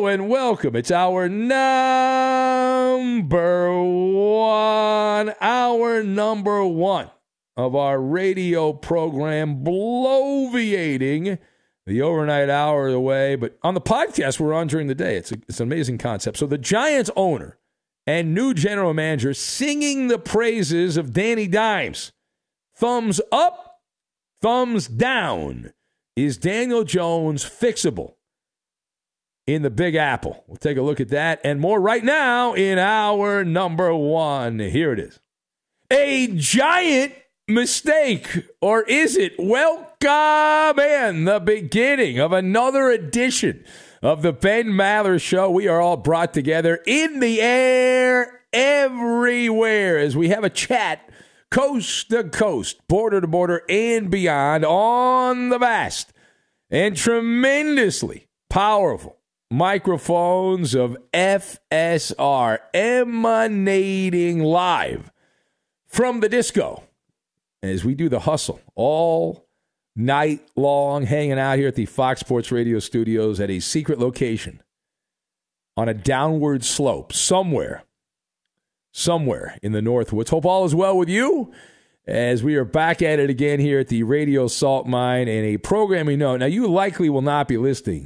Hello and welcome. It's our number one of our radio program, bloviating the overnight hour away. But on the podcast, we're on during the day. It's an amazing concept. So the Giants owner and new general manager singing the praises of Danny Dimes. Thumbs up, thumbs down. Is Daniel Jones fixable in the Big Apple? We'll take a look at that and more right now in our number one. Here it is. A giant mistake, or is it? Welcome in the beginning of another edition of the Ben Maller Show. We are all brought together in the air everywhere as we have a chat coast to coast, border to border, and beyond on the vast and tremendously powerful microphones of FSR emanating live from the disco as we do the hustle all night long, hanging out here at the Fox Sports Radio studios at a secret location on a downward slope somewhere in the Northwoods. Hope all is well with you as we are back at it again here at the Radio Salt Mine and a programming note. Now, you likely will not be listening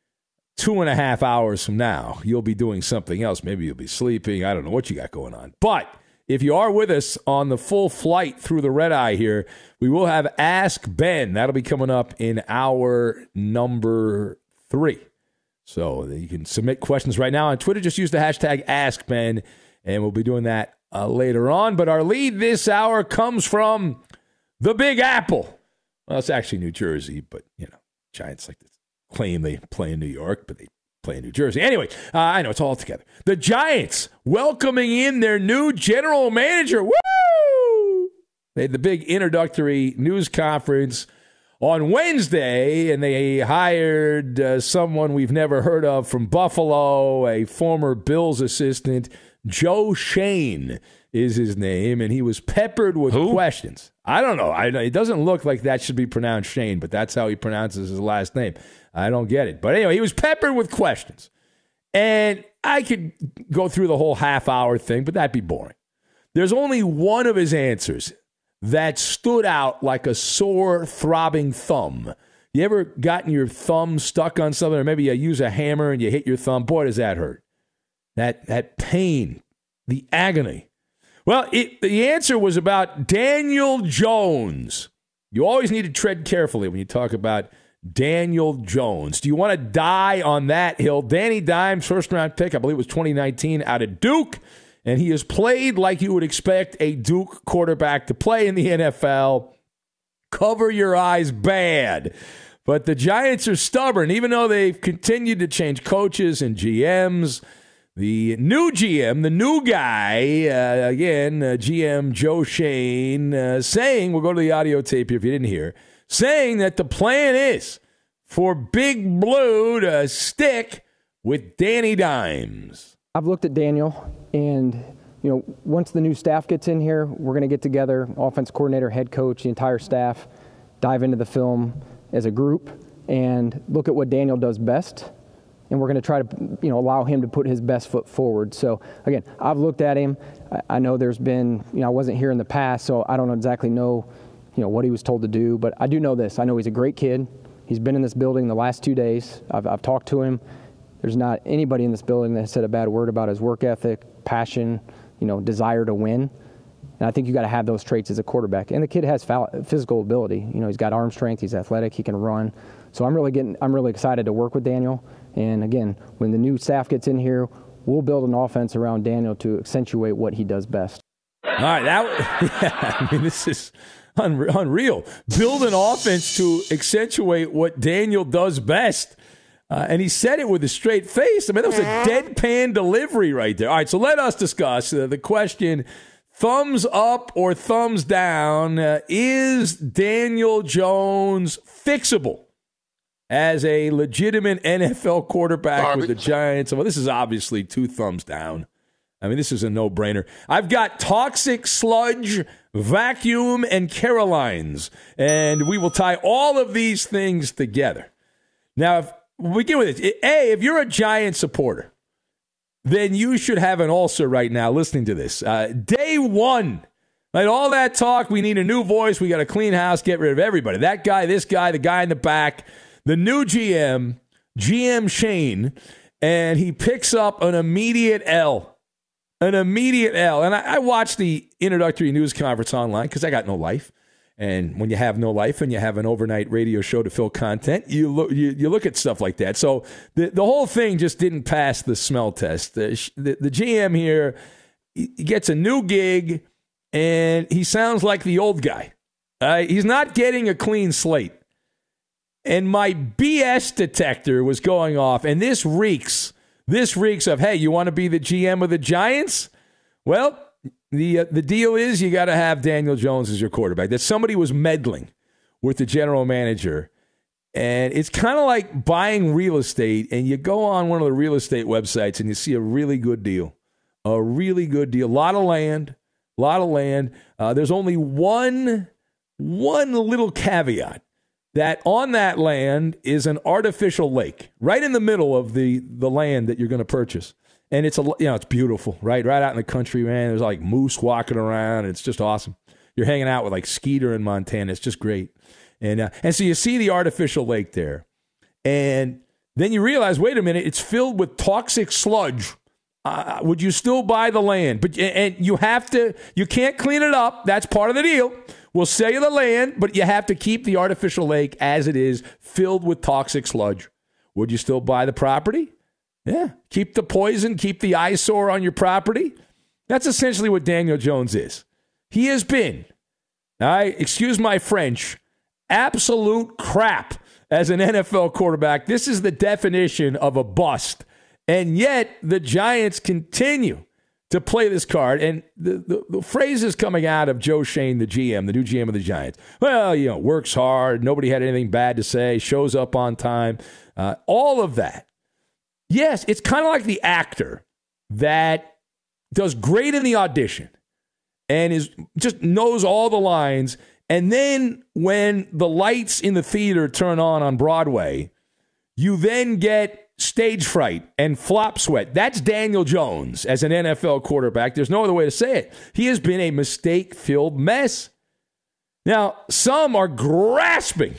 2.5 hours from now. You'll be doing something else. Maybe you'll be sleeping. I don't know what you got going on. But if you are with us on the full flight through the red eye here, we will have Ask Ben. That'll be coming up in hour number 3. So you can submit questions right now on Twitter. Just use the hashtag AskBen, and we'll be doing that later on. But our lead this hour comes from the Big Apple. Well, it's actually New Jersey, but, Giants like to claim they play in New York, but they play in New Jersey. Anyway, I know it's all together. The Giants welcoming in their new general manager. Woo! They had the big introductory news conference on Wednesday, and they hired someone we've never heard of from Buffalo, a former Bills assistant. Joe Schoen is his name, and he was peppered with questions. I don't know. It doesn't look like that should be pronounced Shane, but that's how he pronounces his last name. I don't get it. But anyway, he was peppered with questions. And I could go through the whole half-hour thing, but that'd be boring. There's only one of his answers that stood out like a sore, throbbing thumb. You ever gotten your thumb stuck on something, or maybe you use a hammer and you hit your thumb? Boy, does that hurt. That pain, the agony. Well, the answer was about Daniel Jones. You always need to tread carefully when you talk about Daniel Jones. Do you want to die on that hill? Danny Dimes, first-round pick, I believe it was 2019, out of Duke, and he has played like you would expect a Duke quarterback to play in the NFL. Cover your eyes bad. But the Giants are stubborn, even though they've continued to change coaches and GMs. The new GM, the new guy, GM Joe Schoen, saying, we'll go to the audio tape here if you didn't hear, saying that the plan is for Big Blue to stick with Danny Dimes. I've looked at Daniel, and once the new staff gets in here, we're going to get together, offense coordinator, head coach, the entire staff, dive into the film as a group, and look at what Daniel does best. And we're going to try to, allow him to put his best foot forward. So, again, I've looked at him. I know there's been, I wasn't here in the past, so I don't exactly know, what he was told to do. But I do know this. I know he's a great kid. He's been in this building the last 2 days. I've talked to him. There's not anybody in this building that has said a bad word about his work ethic, passion, desire to win. And I think you got to have those traits as a quarterback. And the kid has physical ability. He's got arm strength. He's athletic. He can run. So I'm really excited to work with Daniel. And again, when the new staff gets in here, we'll build an offense around Daniel to accentuate what he does best. All right, this is unreal. Build an offense to accentuate what Daniel does best. And he said it with a straight face. That was a deadpan delivery right there. All right, so let us discuss the question, thumbs up or thumbs down, is Daniel Jones fixable as a legitimate NFL quarterback with the Giants? Well, this is obviously 2 thumbs down. This is a no-brainer. I've got toxic sludge, vacuum, and Carolines, and we will tie all of these things together. Now, we'll begin with this. A, if you're a Giant supporter, then you should have an ulcer right now listening to this. Day one, like all that talk, we need a new voice, we got to clean house, get rid of everybody. That guy, this guy, the guy in the back, the new GM Shane, and he picks up an immediate L. An immediate L. And I watched the introductory news conference online because I got no life. And when you have no life and you have an overnight radio show to fill content, you look at stuff like that. So the whole thing just didn't pass the smell test. The GM here, he gets a new gig, and he sounds like the old guy. He's not getting a clean slate. And my BS detector was going off, and this reeks of, hey, you want to be the GM of the Giants? Well, the deal is you got to have Daniel Jones as your quarterback. That somebody was meddling with the general manager. And it's kind of like buying real estate, and you go on one of the real estate websites and you see a really good deal. A really good deal. A lot of land. There's only one little caveat. That on that land is an artificial lake right in the middle of the land that you're going to purchase. And it's it's beautiful, right out in the country, man. There's like moose walking around. It's just awesome. You're hanging out with like Skeeter in Montana. It's just great. And so you see the artificial lake there. And then you realize, wait a minute, it's filled with toxic sludge. Would you still buy the land? But you can't clean it up. That's part of the deal. We'll sell you the land, but you have to keep the artificial lake as it is, filled with toxic sludge. Would you still buy the property? Yeah. Keep the poison, keep the eyesore on your property. That's essentially what Daniel Jones is. He has been, excuse my French, absolute crap as an NFL quarterback. This is the definition of a bust. And yet the Giants continue to play this card. And the phrases coming out of Joe Shane, the GM, the new GM of the Giants. Well, works hard. Nobody had anything bad to say. Shows up on time. All of that. Yes, it's kind of like the actor that does great in the audition and just knows all the lines. And then when the lights in the theater turn on Broadway, you then get stage fright and flop sweat. That's Daniel Jones as an NFL quarterback. There's no other way to say it. He has been a mistake-filled mess. Now, some are grasping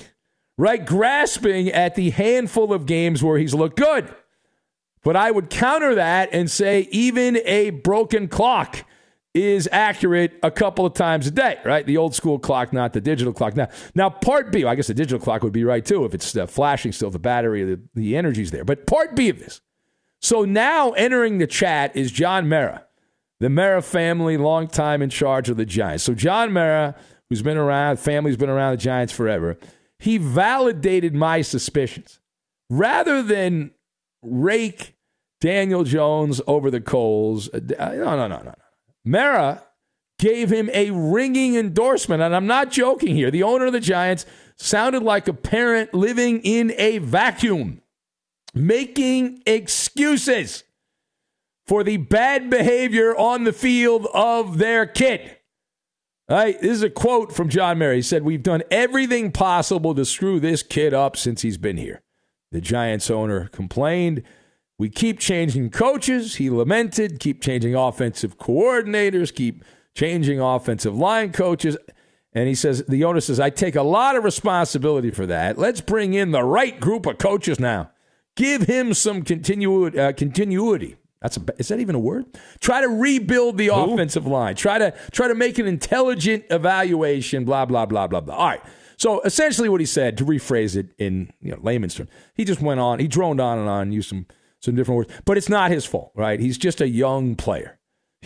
at the handful of games where he's looked good. But I would counter that and say even a broken clock is accurate a couple of times a day, right? The old school clock, not the digital clock. Now part B, I guess the digital clock would be right too if it's flashing still, the battery, the energy's there. But part B of this. So now entering the chat is John Mara, the Mara family, long time in charge of the Giants. So John Mara, who's been around, family's been around the Giants forever, he validated my suspicions. Rather than rake Daniel Jones over the coals, no. Mara gave him a ringing endorsement, and I'm not joking here. The owner of the Giants sounded like a parent living in a vacuum, making excuses for the bad behavior on the field of their kid. All right, this is a quote from John Mara. He said, "We've done everything possible to screw this kid up since he's been here." The Giants owner complained. We keep changing coaches, he lamented, keep changing offensive coordinators, keep changing offensive line coaches. And he says, the owner says, I take a lot of responsibility for that. Let's bring in the right group of coaches now. Give him some continuity. Is that even a word? Try to rebuild the offensive line. Try to make an intelligent evaluation, blah, blah, blah, blah, blah. All right. So essentially what he said, to rephrase it in layman's terms, he just went on, he droned on and on, used some different words. But it's not his fault, right? He's just a young player.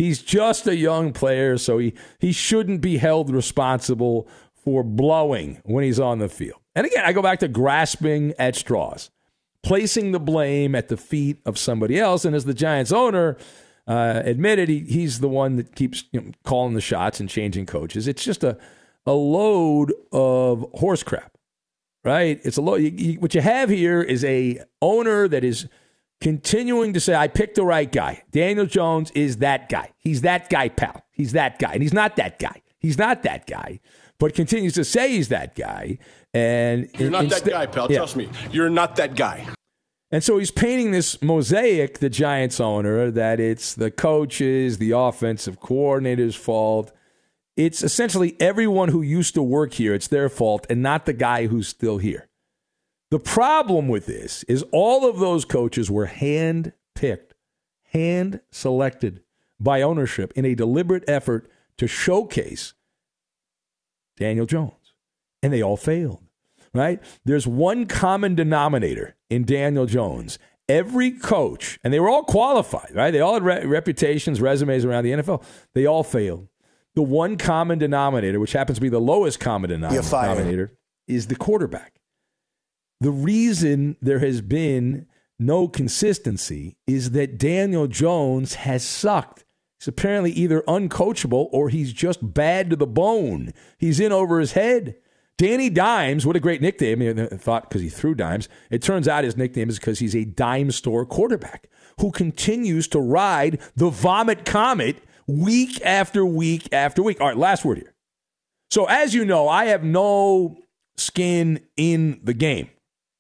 So he shouldn't be held responsible for blowing when he's on the field. And again, I go back to grasping at straws, placing the blame at the feet of somebody else. And as the Giants owner admitted, he's the one that keeps calling the shots and changing coaches. It's just a load of horse crap, right? It's a load. What you have here is a owner that is continuing to say, I picked the right guy. Daniel Jones is that guy. He's that guy, pal. He's that guy. And he's not that guy. He's not that guy, but continues to say he's that guy. And you're not that guy, pal. Yeah. Trust me. You're not that guy. And so he's painting this mosaic, the Giants owner, that it's the coaches, the offensive coordinator's fault. It's essentially everyone who used to work here, it's their fault, and not the guy who's still here. The problem with this is all of those coaches were hand-picked, hand-selected by ownership in a deliberate effort to showcase Daniel Jones. And they all failed, right? There's one common denominator in Daniel Jones. Every coach, and they were all qualified, right? They all had reputations, resumes around the NFL. They all failed. The one common denominator, which happens to be the lowest common denominator, is the quarterback. The reason there has been no consistency is that Daniel Jones has sucked. He's apparently either uncoachable or he's just bad to the bone. He's in over his head. Danny Dimes, what a great nickname. I thought because he threw dimes. It turns out his nickname is because he's a dime store quarterback who continues to ride the vomit comet week after week after week. All right, last word here. So as you know, I have no skin in the game.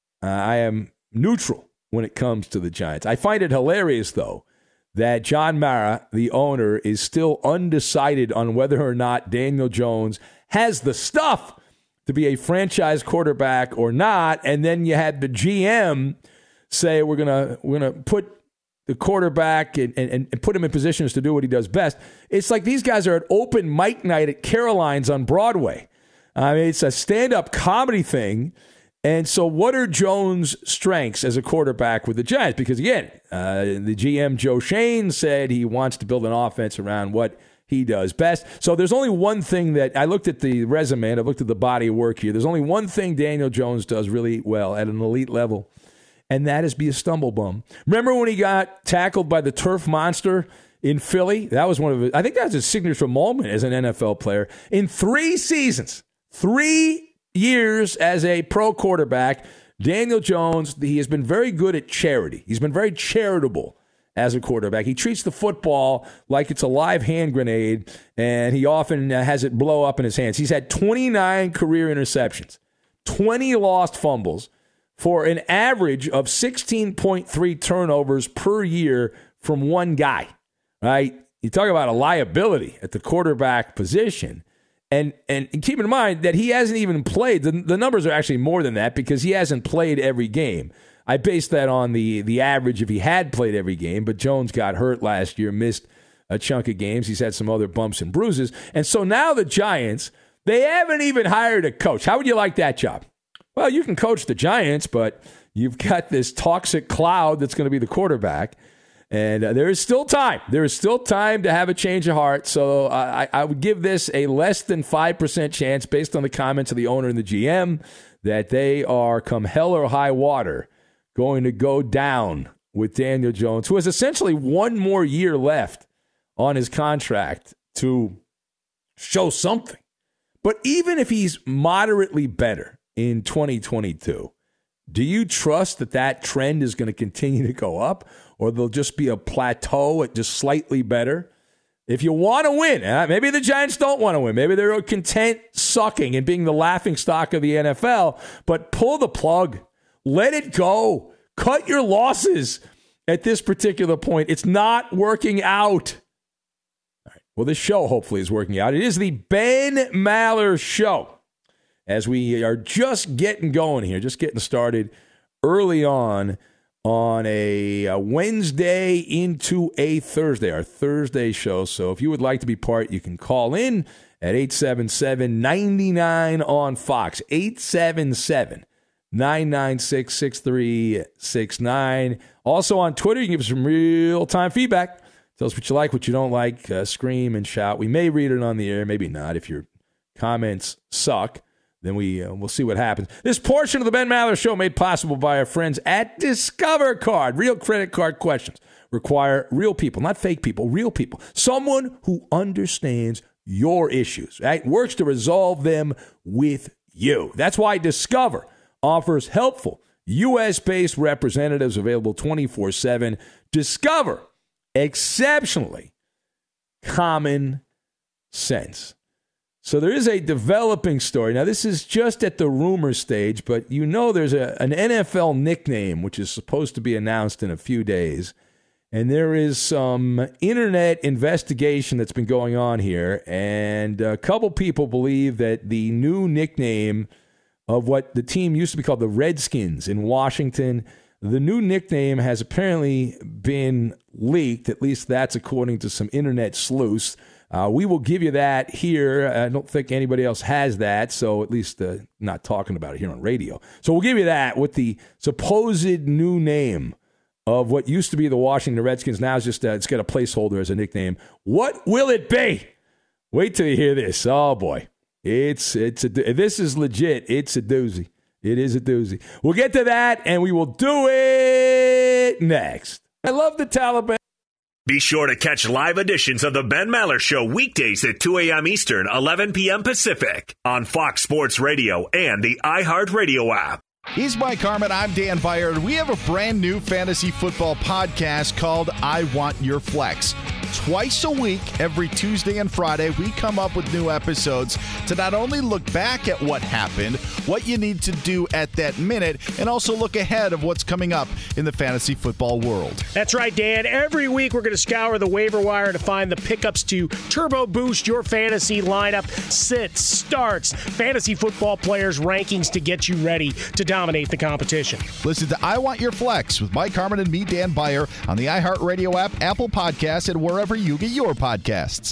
I am neutral when it comes to the Giants. I find it hilarious, though, that John Mara, the owner, is still undecided on whether or not Daniel Jones has the stuff to be a franchise quarterback or not. And then you had the GM say, we're gonna put the quarterback and put him in positions to do what he does best. It's like these guys are at open mic night at Caroline's on Broadway. I mean, it's a stand-up comedy thing. And so what are Jones' strengths as a quarterback with the Giants? Because, again, the GM, Joe Shane, said he wants to build an offense around what he does best. So there's only one thing that I looked at the resume and I looked at the body of work here. There's only one thing Daniel Jones does really well at an elite level, and that is be a stumble bum. Remember when he got tackled by the turf monster in Philly? That was one of his, I think that's his signature moment as an NFL player. In 3 seasons, 3 years as a pro quarterback, Daniel Jones, he has been very good at charity. He's been very charitable as a quarterback. He treats the football like it's a live hand grenade, and he often has it blow up in his hands. He's had 29 career interceptions, 20 lost fumbles, for an average of 16.3 turnovers per year from one guy, right? You talk about a liability at the quarterback position. And keep in mind that he hasn't even played. The numbers are actually more than that because he hasn't played every game. I based that on the average if he had played every game, but Jones got hurt last year, missed a chunk of games. He's had some other bumps and bruises. And so now the Giants, they haven't even hired a coach. How would you like that job? Well, you can coach the Giants, but you've got this toxic cloud that's going to be the quarterback. And there is still time. There is still time to have a change of heart. So I would give this a less than 5% chance based on the comments of the owner and the GM that they are, come hell or high water, going to go down with Daniel Jones, who has essentially one more year left on his contract to show something. But even if he's moderately better in 2022, do you trust that trend is going to continue to go up? Or there'll just be a plateau at just slightly better? If you want to win, maybe the Giants don't want to win. Maybe they're content sucking and being the laughingstock of the NFL. But pull the plug. Let it go. Cut your losses at this particular point. It's not working out. All right. Well, this show hopefully is working out. It is the Ben Maller Show. As we are just getting going here, just getting started early on a Wednesday into a Thursday, our Thursday show. So if you would like to be part, you can call in at 877-99 on Fox, 877-996-6369. Also on Twitter, you can give us some real-time feedback. Tell us what you like, what you don't like, scream and shout. We may read it on the air, maybe not. If your comments suck, then we'll see what happens. This portion of the Ben Maller Show made possible by our friends at Discover Card. Real credit card questions require real people, not fake people, real people. Someone who understands your issues, right? Works to resolve them with you. That's why Discover offers helpful U.S.-based representatives available 24/7. Discover exceptionally common sense. So there is a developing story. Now, this is just at the rumor stage, but you know there's an NFL nickname which is supposed to be announced in a few days. And there is some internet investigation that's been going on here. And a couple people believe that the new nickname of what the team used to be called the Redskins in Washington, the new nickname has apparently been leaked. At least that's according to some internet sleuths. We will give you that here. I don't think anybody else has that, so at least not talking about it here on radio. So we'll give you that with the supposed new name of what used to be the Washington Redskins. Now it's just it's got a placeholder as a nickname. What will it be? Wait till you hear this. Oh, boy. This is legit. It's a doozy. It is a doozy. We'll get to that, and we will do it next. I love the Taliban. Be sure to catch live editions of the Ben Maller Show weekdays at 2 a.m. Eastern, 11 p.m. Pacific on Fox Sports Radio and the iHeartRadio app. He's Mike Harmon. I'm Dan Byer. We have a brand new fantasy football podcast called I Want Your Flex. Twice a week, every Tuesday and Friday, we come up with new episodes to not only look back at what happened, what you need to do at that minute, and also look ahead of what's coming up in the fantasy football world. That's right, Dan. Every week, we're going to scour the waiver wire to find the pickups to turbo boost your fantasy lineup, sits, starts, fantasy football players' rankings to get you ready to dominate the competition. Listen to I Want Your Flex with Mike Harmon and me, Dan Byer, on the iHeartRadio app, Apple Podcasts, and wherever you get your podcasts.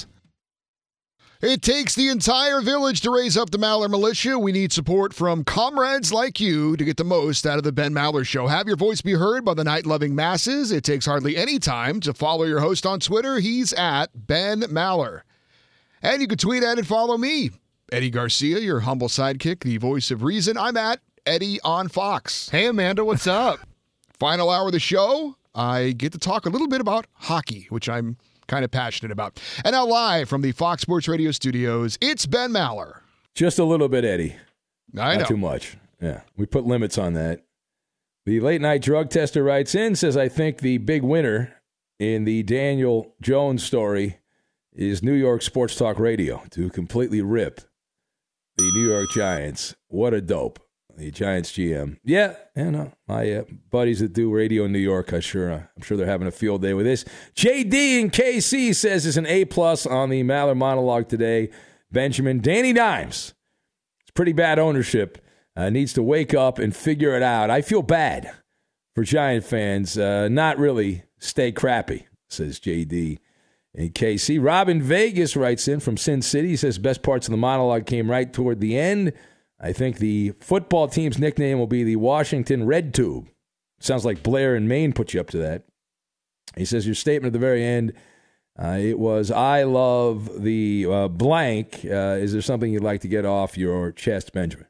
It takes the entire village to raise up the Maller Militia. We need support from comrades like you to get the most out of the Ben Maller Show. Have your voice be heard by the night-loving masses. It takes hardly any time to follow your host on Twitter. He's at Ben Maller. And you can tweet at and follow me, Eddie Garcia, your humble sidekick, the voice of reason. I'm at Eddie on Fox. Hey, Amanda, what's up? Final hour of the show, I get to talk a little bit about hockey, which I'm kind of passionate about. And now live from the Fox Sports Radio studios, it's Ben Maller. Just a little bit, Eddie. I know. Not too much. Yeah, we put limits on that. The late night drug tester writes in, says, I think the big winner in the Daniel Jones story is New York Sports Talk Radio to completely rip the New York Giants. What a dope. The Giants GM. Yeah, my buddies that do radio in New York, I'm sure they're having a field day with this. JD in KC says it's an A+ on the Maller monologue today. Benjamin, Danny Dimes. It's pretty bad ownership. Needs to wake up and figure it out. I feel bad for Giant fans. Not really stay crappy, says JD in KC. Rob in Vegas writes in from Sin City. He says best parts of the monologue came right toward the end. I think the football team's nickname will be the Washington Red Tube. Sounds like Blair in Maine put you up to that. He says your statement at the very end, it was, I love the blank. Is there something you'd like to get off your chest, Benjamin?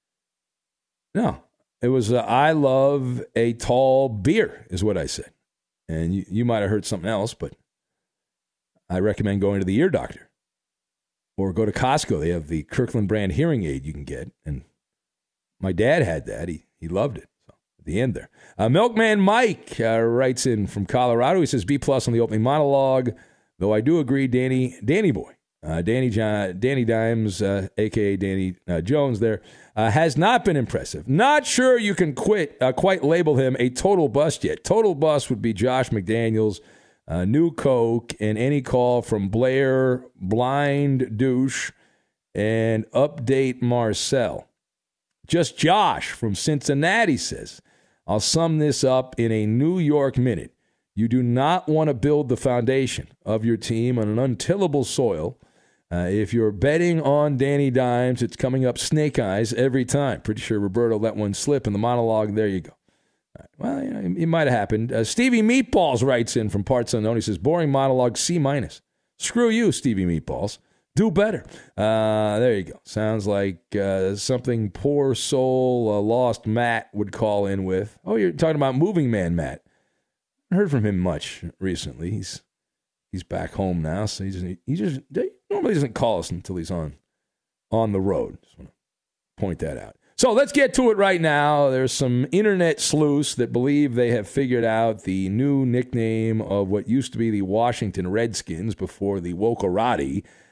No. It was, I love a tall beer, is what I said. And you might have heard something else, but I recommend going to the ear doctor. Or go to Costco. They have the Kirkland brand hearing aid you can get. And my dad had that. He loved it. So at the end there. Milkman Mike writes in from Colorado. He says B+ on the opening monologue. Though I do agree, Danny Boy, Danny Dimes, a.k.a. Danny Jones there, has not been impressive. Not sure you can quite label him a total bust yet. Total bust would be Josh McDaniels, New Coke, and any call from Blair, Blind Douche, and Update Marcel. Just Josh from Cincinnati says, I'll sum this up in a New York minute. You do not want to build the foundation of your team on an untillable soil. If you're betting on Danny Dimes, it's coming up snake eyes every time. Pretty sure Roberto let one slip in the monologue. There you go. Well, it might have happened. Stevie Meatballs writes in from Parts Unknown. He says, boring monologue, C-. Screw you, Stevie Meatballs. Do better. There you go. Sounds like something poor soul lost Matt would call in with. Oh, you're talking about Moving Man Matt. I heard from him much recently. He's back home now, so he normally doesn't call us until he's on the road. Just want to point that out. So let's get to it right now. There's some internet sleuths that believe they have figured out the new nickname of what used to be the Washington Redskins before the Wokarati.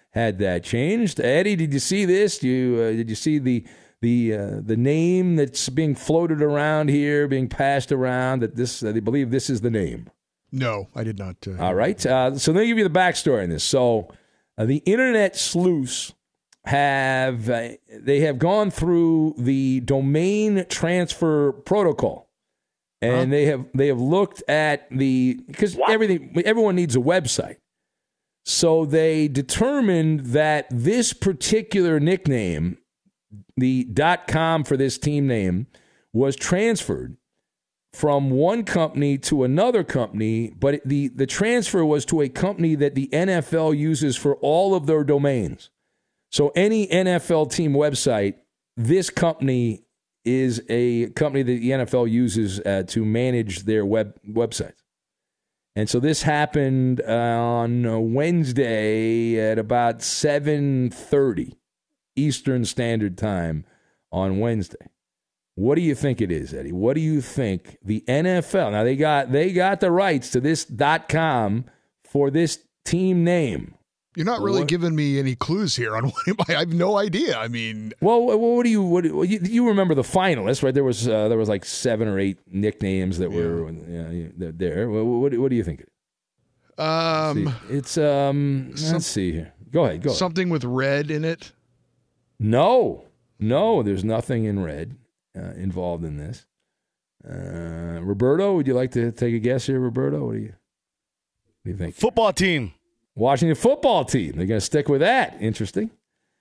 had that changed. Eddie, did you see this? Did you see the name that's being floated around here, being passed around, that they believe this is the name? No, I did not. All right. So let me give you the backstory on this. So the internet sleuths have gone through the domain transfer protocol, and they have looked at because everyone needs a website. So they determined that this particular nickname, the .com for this team name, was transferred from one company to another company, but the transfer was to a company that the NFL uses for all of their domains. So any NFL team website, this company is a company that the NFL uses to manage their websites. And so this happened on Wednesday at about 7:30 Eastern Standard Time on Wednesday. What do you think it is, Eddie? What do you think the NFL? Now they got the rights to this .com for this team name. You're not really giving me any clues here on what I have no idea. I mean, well, what do you remember the finalists, right? There was like 7 or 8 nicknames that were there. What do you think? It's let's see here. Go ahead. Something with red in it. No, there's nothing in red involved in this. Roberto, would you like to take a guess here, Roberto? What do you think? Football team. Washington football team. They're going to stick with that. Interesting.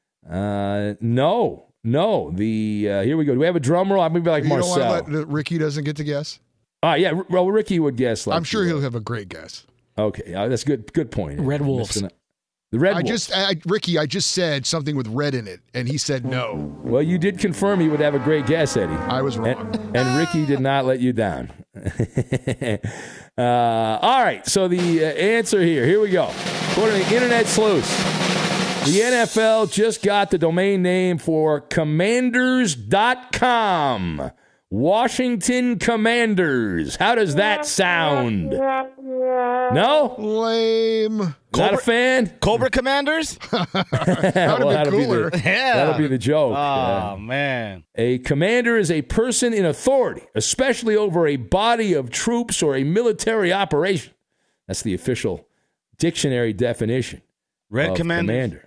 No. Here we go. Do we have a drum roll? I'm going to be like Marcel. You don't want to let Ricky doesn't get to guess? Yeah. Well, Ricky would guess. I'm sure he'll have a great guess. Okay. That's good. Good point. Red Wolves. The Red Wolves. Ricky, I just said something with red in it, and he said no. Well, you did confirm he would have a great guess, Eddie. I was wrong. And Ricky did not let you down. All right, so the answer here we go. According to the Internet Sleuths, the NFL just got the domain name for Commanders.com. Washington Commanders. How does that sound? No? Lame. Not a fan? Cobra Commanders? That'll be cooler. That'll be the joke. Oh, man. A commander is a person in authority, especially over a body of troops or a military operation. That's the official dictionary definition. Red Commander.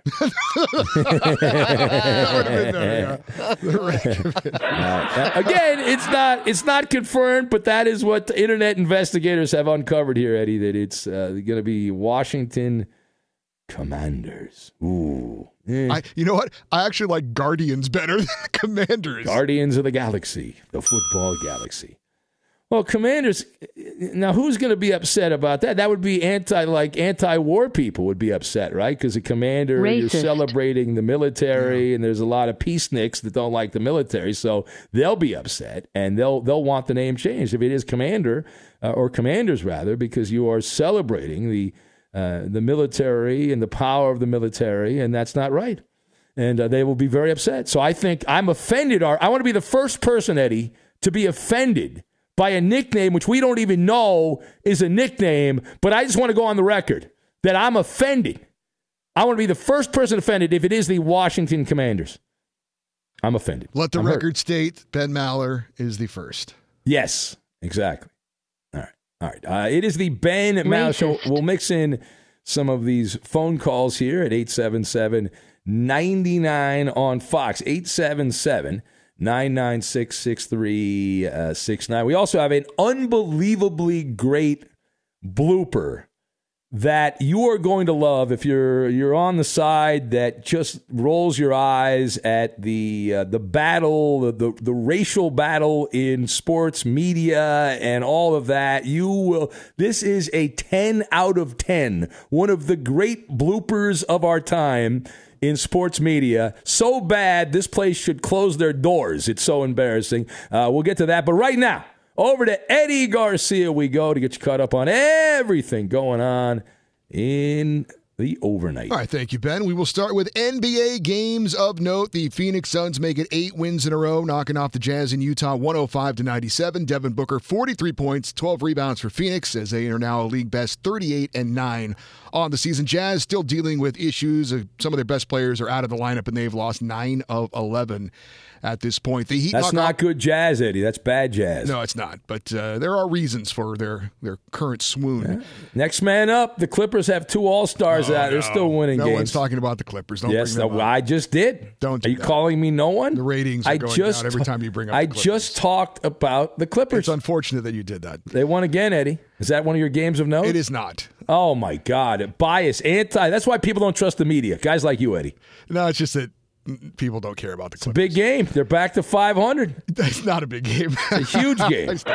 Again, it's not confirmed, but that is what the internet investigators have uncovered here, Eddie, that it's going to be Washington Commanders. Ooh. You know what? I actually like Guardians better than Commanders. Guardians of the Galaxy, the football galaxy. Well, Commanders, now who's going to be upset about that? That would be anti-war people would be upset, right? Because a commander, Racist. You're celebrating the military, and there's a lot of peaceniks that don't like the military, so they'll be upset, and they'll want the name changed if it is Commander, or Commanders rather, because you are celebrating the military and the power of the military, and that's not right. And they will be very upset. So I think I'm offended. I want to be the first person, Eddie, to be offended by a nickname which we don't even know is a nickname, but I just want to go on the record that I'm offended. I want to be the first person offended if it is the Washington Commanders. I'm offended. Let the record state Ben Maller is the first. Yes, exactly. All right. It is the Ben Maller Show. We'll mix in some of these phone calls here at 877-99 on Fox. 877-996-6369. We also have an unbelievably great blooper that you are going to love if you're on the side that just rolls your eyes at the battle, the racial battle in sports media and all of that. You will. This is a 10 out of 10. One of the great bloopers of our time in sports media. So bad, this place should close their doors. It's so embarrassing. We'll get to that. But right now, over to Eddie Garcia we go to get you caught up on everything going on in the overnight. All right, thank you, Ben. We will start with NBA games of note. The Phoenix Suns make it 8 wins in a row, knocking off the Jazz in Utah 105-97. Devin Booker, 43 points, 12 rebounds for Phoenix, as they are now a league best 38-9 on the season. Jazz still dealing with issues. Some of their best players are out of the lineup, and they've lost 9 of 11 at this point. The Heat That's not good Jazz, Eddie. That's bad Jazz. No, it's not. But there are reasons for their current swoon. Yeah. Next man up. The Clippers have 2 All-Stars out. They're still winning games. No one's talking about the Clippers. Don't bring them up. I just did. Don't do Are you that. calling me no one? The ratings are going down every time you bring up the Clippers. I just talked about the Clippers. It's unfortunate that you did that. They won again, Eddie. Is that one of your games of note? It is not. Oh, my God. Bias, anti. That's why people don't trust the media. Guys like you, Eddie. No, it's just that people don't care about the Clippers. It's a big game. They're back to 500. It's not a big game. It's a huge game. It's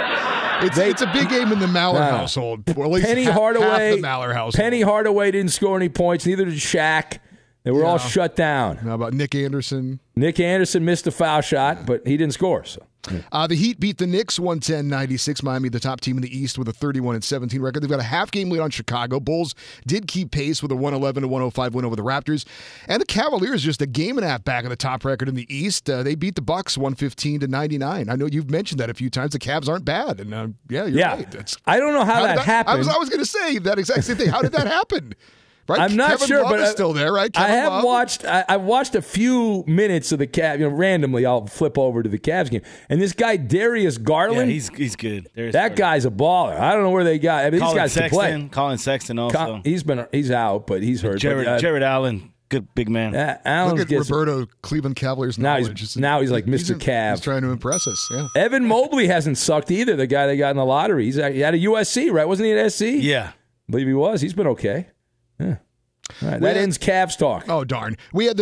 a big game in the Maller household. Or at least Penny half Hardaway, the Maller household. Penny Hardaway didn't score any points. Neither did Shaq. They were all shut down. How about Nick Anderson? Nick Anderson missed a foul shot, but he didn't score. So. The Heat beat the Knicks 110-96. Miami, the top team in the East, with a 31-17 record. They've got a half-game lead on Chicago. Bulls did keep pace with a 111-105 win over the Raptors. And the Cavaliers, just a game and a half back of the top record in the East. They beat the Bucks 115-99. I know you've mentioned that a few times. The Cavs aren't bad. And you're right. I don't know how that happened. I was going to say that exact same thing. How did that happen? Right? I'm not Kevin sure, Love but is still there, right? Kevin Love. I've watched a few minutes of the Cavs. Randomly, I'll flip over to the Cavs game, and this guy Darius Garland, he's good. That guy's a baller. I don't know where they got. I mean, these guys can play. Colin Sexton also. He's out, but he's hurt. Jared Allen, good big man. Look at Roberto, Cleveland Cavaliers knowledge. Now he's like Mr. Cav. He's trying to impress us. Yeah. Evan Mobley hasn't sucked either. The guy they got in the lottery. He had a USC, right? Wasn't he at SC? Yeah, I believe he was. He's been okay. Yeah. All right, that ends Cavs talk. Oh, darn. We had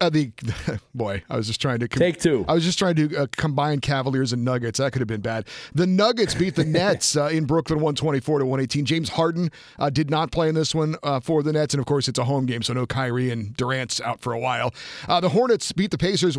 boy, I was just trying to... Take 2. I was just trying to combine Cavaliers and Nuggets. That could have been bad. The Nuggets beat the Nets in Brooklyn 124-118. James Harden did not play in this one for the Nets, and of course it's a home game, so no Kyrie, and Durant's out for a while. The Hornets beat the Pacers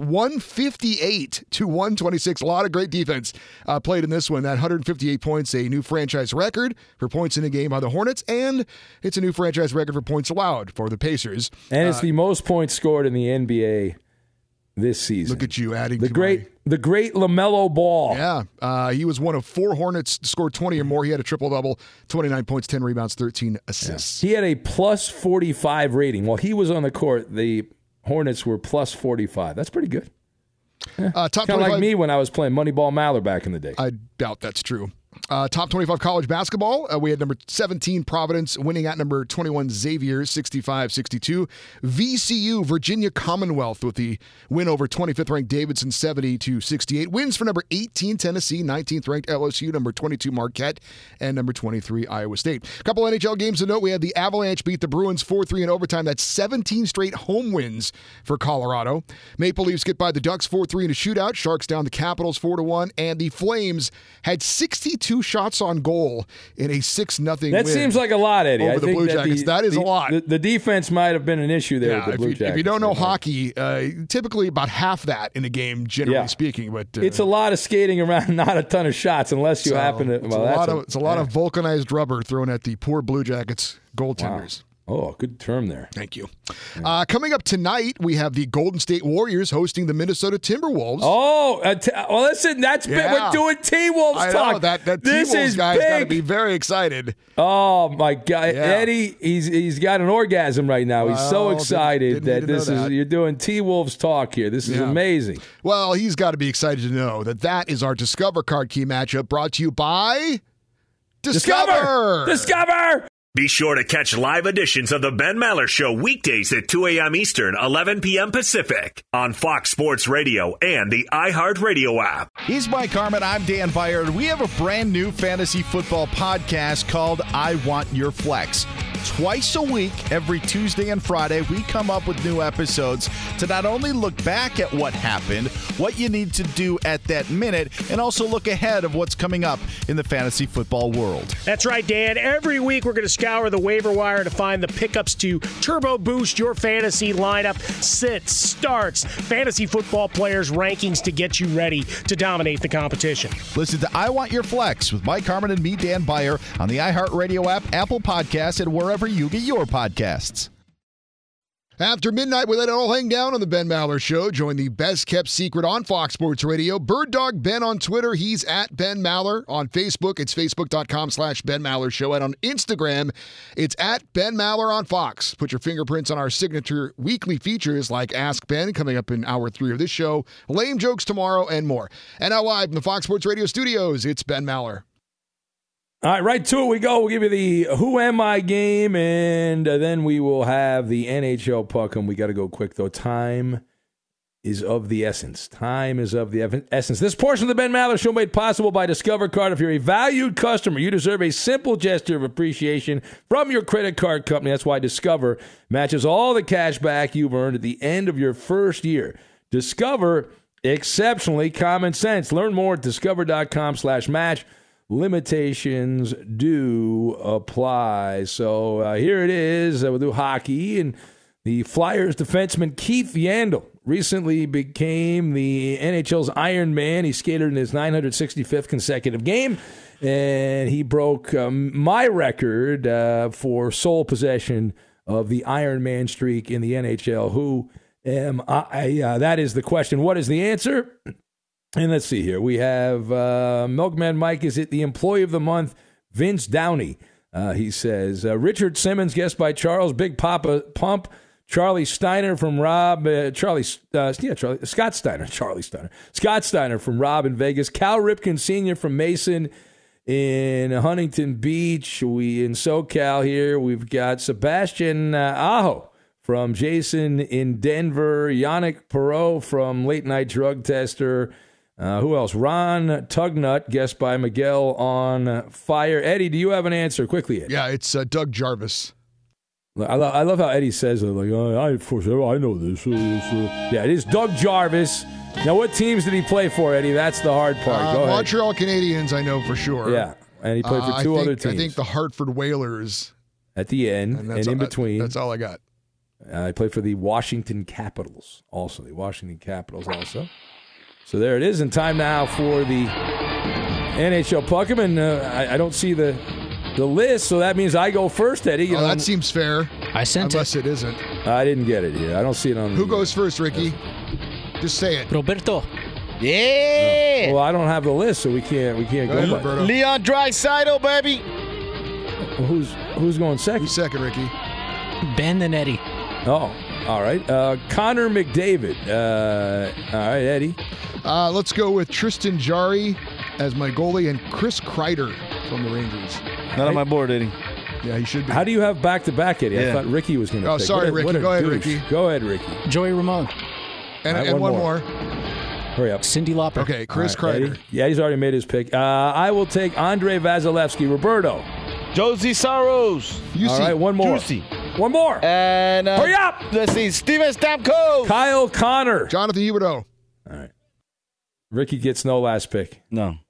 158-126. A lot of great defense played in this one. That 158 points, a new franchise record for points in a game by the Hornets, and it's a new franchise record for points allowed for the Pacers. And it's the most points scored in the NBA this season. Look at you adding the great LaMelo Ball. Yeah. He was one of 4 Hornets scored 20 or more. He had a triple-double, 29 points, 10 rebounds, 13 assists. Yeah. He had a plus 45 rating. While he was on the court, the Hornets were plus 45. That's pretty good. Yeah. Top kind of like me when I was playing Moneyball Maller back in the day. I doubt that's true. Top 25 college basketball. We had number 17 Providence winning at number 21 Xavier 65-62. VCU Virginia Commonwealth with the win over 25th ranked Davidson 70-68. Wins for number 18 Tennessee, 19th ranked LSU, number 22 Marquette, and number 23 Iowa State. A couple NHL games to note. We had the Avalanche beat the Bruins 4-3 in overtime. That's 17 straight home wins for Colorado. Maple Leafs get by the Ducks 4-3 in a shootout. Sharks down the Capitals 4-1, and the Flames had 62 shots on goal in a 6-0 win. That seems like a lot, Eddie. Over the Blue Jackets. That is a lot. The defense might have been an issue there with the Blue Jackets. If you don't know hockey, typically about half that in a game, generally speaking. But it's a lot of skating around, not a ton of shots, unless you happen to. It's a lot of vulcanized rubber thrown at the poor Blue Jackets goaltenders. Wow. Oh, good term there. Thank you. Coming up tonight, we have the Golden State Warriors hosting the Minnesota Timberwolves. Oh, listen, that's big. We're doing T-Wolves talk. I know, that T-Wolves guy's got to be very excited. Oh, my God. Yeah. Eddie, he's got an orgasm right now. He's so excited that you're doing T-Wolves talk here. This is amazing. Well, he's got to be excited to know that is our Discover Card Key matchup brought to you by Discover! Be sure to catch live editions of the Ben Maller Show weekdays at 2 a.m. Eastern, 11 p.m. Pacific on Fox Sports Radio and the iHeartRadio app. He's Mike Harmon. I'm Dan Byard. We have a brand new fantasy football podcast called I Want Your Flex. Twice a week, every Tuesday and Friday, we come up with new episodes to not only look back at what happened, what you need to do at that minute, and also look ahead of what's coming up in the fantasy football world. That's right, Dan. Every week we're going to scour the waiver wire to find the pickups to turbo boost your fantasy lineup, sits, starts, fantasy football players' rankings to get you ready to dominate the competition. Listen to I Want Your Flex with Mike Harmon and me, Dan Byer, on the iHeartRadio app, Apple Podcasts, and wherever you get your podcasts. After midnight, we let it all hang down on the Ben Maller Show. Join the best-kept secret on Fox Sports Radio. Bird Dog Ben on Twitter. He's at Ben Maller. On Facebook, it's facebook.com/Ben Maller Show. And on Instagram, it's at Ben Maller on Fox. Put your fingerprints on our signature weekly features like Ask Ben, coming up in hour 3 of this show, lame jokes tomorrow, and more. And now live from the Fox Sports Radio studios, it's Ben Maller. All right, right to it we go. We'll give you the Who Am I game, and then we will have the NHL puck. And we got to go quick, though. Time is of the essence. Time is of the essence. This portion of the Ben Maller Show made possible by Discover Card. If you're a valued customer, you deserve a simple gesture of appreciation from your credit card company. That's why Discover matches all the cash back you've earned at the end of your first year. Discover, exceptionally common sense. Learn more at discover.com/match. Limitations do apply. So here it is. We'll do hockey. And the Flyers defenseman Keith Yandle recently became the NHL's Iron Man. He skated in his 965th consecutive game. And he broke my record for sole possession of the Iron Man streak in the NHL. Who am I? That is the question. What is the answer? And let's see here. We have Milkman Mike. Is it the Employee of the Month? Vince Downey. He says, Richard Simmons, guest by Charles, Big Papa Pump, Charlie Steiner from Rob, Scott Steiner from Rob in Vegas, Cal Ripken Sr. from Mason in Huntington Beach. We in SoCal here. We've got Sebastian Aho from Jason in Denver, Yannick Perot from Late Night Drug Tester. Who else? Ron Tugnut, guest by Miguel on Fire. Eddie, do you have an answer? Quickly, Eddie. Yeah, it's Doug Jarvis. I love how Eddie says it. Like, I know this. Yeah, it is Doug Jarvis. Now, what teams did he play for, Eddie? That's the hard part. Go ahead. Montreal Canadiens, I know for sure. Yeah, and he played for two other teams. I think the Hartford Whalers. At the end and in between. That's all I got. I played for the Washington Capitals also. So there it is, and time now for the NHL puck. And I don't see the list, so that means I go first, Eddie. That seems fair. I sent unless it isn't. I didn't get it here. I don't see it on. Who goes first, Ricky? Just say it. Roberto. Yeah. Well, I don't have the list, so we can't go. Ahead, Roberto. Leon Draisaitl, baby. Well, who's going second? Who's second, Ricky? Ben and Eddie. Oh, all right. Connor McDavid. All right, Eddie. Let's go with Tristan Jarry as my goalie and Chris Kreider from the Rangers. Not on my board, Eddie. Yeah, he should be. How do you have back-to-back, Eddie? Yeah. I thought Ricky was going to pick. Sorry, Ricky. Go ahead, douche. Ricky. Go ahead, Ricky. Joey Ramone. And one more. Hurry up. Cindy Lauper. Okay, Chris Right, Kreider. Eddie? Yeah, he's already made his pick. I will take Andrei Vasilevsky. Roberto. Josie Saros. All right, one more. Juicy. One more. And hurry up. Let's see, Steven Stamkos. Kyle Connor. Jonathan Huberdeau. All right. Ricky gets no last pick. No.